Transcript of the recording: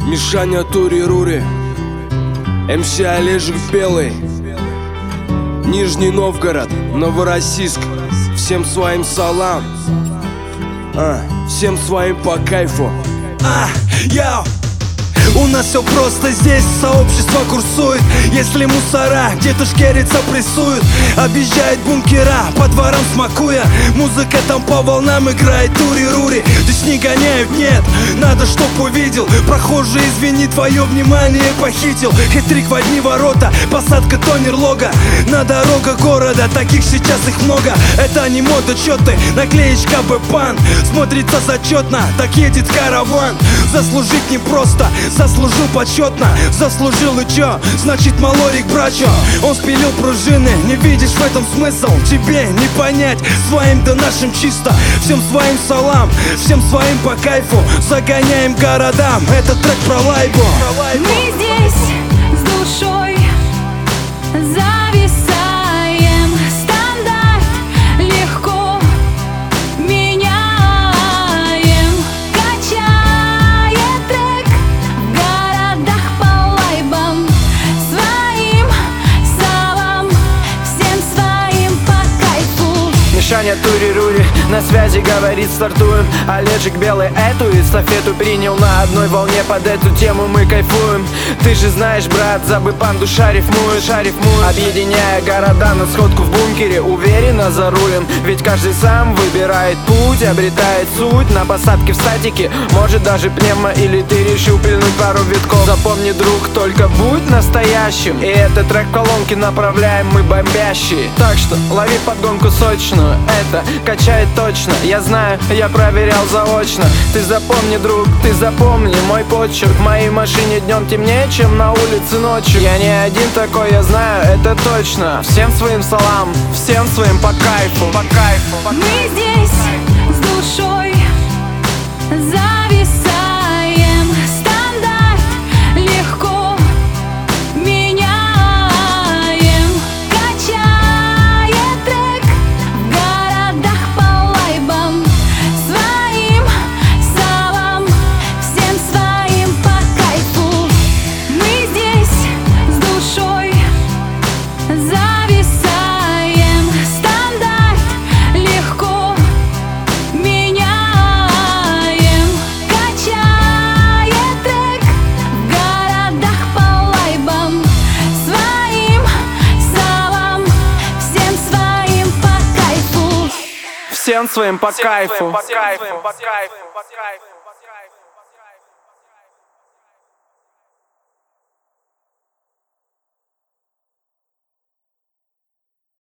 Мишаня Тури-Рури, МС Олежек Белый, Нижний Новгород, Новороссийск. Всем своим салам, всем своим по кайфу. Йоу! У нас все просто здесь, сообщество курсует. Если мусора где-то шкерится, прессуют. Объезжает бункера, по дворам смакуя. Музыка там по волнам играет, тури-рури. Здесь не гоняют, нет, надо чтоб увидел. Прохожий, извини, твое внимание похитил. Хитрик в одни ворота, посадка тонер-лога. На дорогах города, таких сейчас их много. Это не мода, чё ты, наклеечка Б-пан. Смотрится зачетно, так едет караван. Заслужить непросто, заслужил почетно. Заслужил и чё? Значит малорик брачо. Он спилил пружины, не видишь в этом смысл? Тебе не понять, своим да нашим чисто. Всем своим салам, всем своим по кайфу. Загоняем городам, этот трек про лайбу. Мы здесь с душой зависаем. Стандарт легко меняем. Качает трек в городах по лайбам. Своим салам, всем своим по кайфу. Мишаня Тури-Рури, на связи говорит, стартуем. Олежек Белый эту эстафету принял. На одной волне под эту тему мы кайфуем. Ты же знаешь, брат, за Б-пан душа рифмует. Объединяя города на сходку в бункере, уверенно за рулем. Ведь каждый сам выбирает путь, обретает суть. На посадке в статике, может даже пневмо. Или ты решил пильнуть пару витков. Запомни, друг, только будь настоящим. И этот трек в колонке направляем мы бомбящие. Так что лови подгонку сочную, это качает точно. Я знаю, я проверял заочно. Ты запомни, друг, ты запомни мой почерк. В моей машине днем темнее, чем на улице ночью. Я не один такой, я знаю, это точно. Всем своим салам, всем своим по кайфу. Мы здесь с душой зависаем. Стандарт легко меняем. Качает трек в городах по лайбам. Своим салам, всем своим по кайфу. Мы здесь с душой зависаем. Стандарт легко меняем. Качает трек в городах по лайбам. Своим салам, всем своим по кайфу. Всем своим по кайфу.